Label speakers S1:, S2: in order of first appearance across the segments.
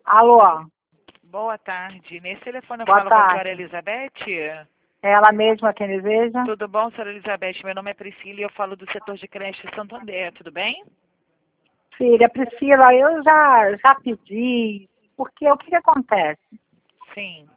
S1: Alô,
S2: Boa tarde. Nesse telefone eu
S1: boa
S2: falo com a senhora
S1: tarde.
S2: Elizabeth?
S1: É ela mesma quem deseja?
S2: Tudo bom, senhora Elizabeth? Meu nome é Priscila e eu falo do setor de creche Santander, tudo bem?
S1: Filha, Priscila, eu já pedi, porque o que acontece?
S2: Sim.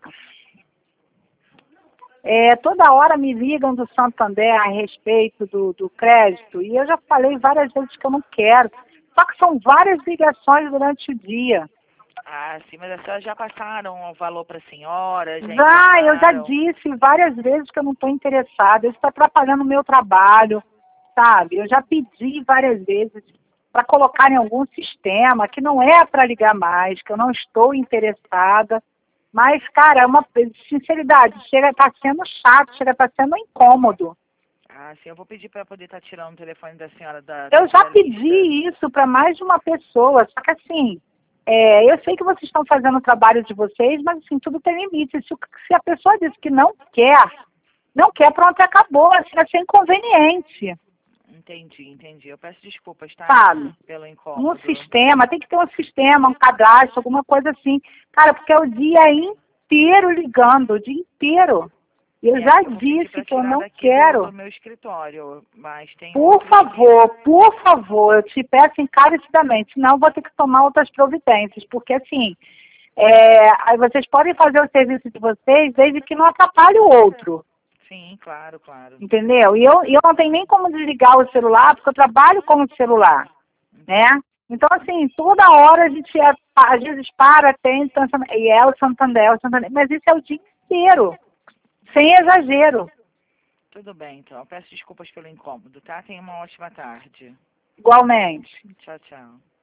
S1: Toda hora me ligam do Santander a respeito do crédito, e eu já falei várias vezes que eu não quero. Só que são várias ligações durante o dia.
S2: Ah, sim, mas a senhora já passaram o valor para a senhora, já
S1: Eu já
S2: informaram?
S1: disse várias vezes que eu não estou interessada, isso está atrapalhando o meu trabalho, sabe? Eu já pedi várias vezes para colocar em algum sistema, que não é para ligar mais, que eu não estou interessada. Mas, cara, é uma sinceridade, chega a estar sendo chato, chega a estar sendo incômodo.
S2: Ah, sim, eu vou pedir para poder estar tirando o telefone da senhora
S1: Eu já
S2: da lista.
S1: pedi isso para mais de uma pessoa, só que assim, eu sei que vocês estão fazendo o trabalho de vocês, mas assim, tudo tem limite. Se a pessoa diz que não quer, pronto, acabou, assim, é sem inconveniente,
S2: Entendi. Eu peço desculpas, tá?
S1: sabe?
S2: Pelo
S1: Um
S2: incômodo.
S1: sistema, tem que ter um sistema, um cadastro, alguma coisa assim. Cara, porque é o dia inteiro ligando, o dia inteiro. Eu
S2: É,
S1: já
S2: eu vou pedir
S1: disse
S2: para
S1: que eu
S2: tirar
S1: não
S2: daqui do
S1: quero.
S2: meu escritório, mas tem
S1: Por
S2: outros que...
S1: favor, eu te peço encarecidamente, senão eu vou ter que tomar outras providências, porque assim, aí vocês podem fazer o serviço de vocês desde que não atrapalhe o outro,
S2: Sim, claro.
S1: entendeu? E eu não tenho nem como desligar o celular, porque eu trabalho com o celular, né? Então, assim, toda hora a gente às vezes para, tem, e é o Santander, mas isso é o dia inteiro, sem exagero.
S2: Tudo bem, então. Eu peço desculpas pelo incômodo, tá? Tenha uma ótima tarde.
S1: Igualmente.
S2: Tchau.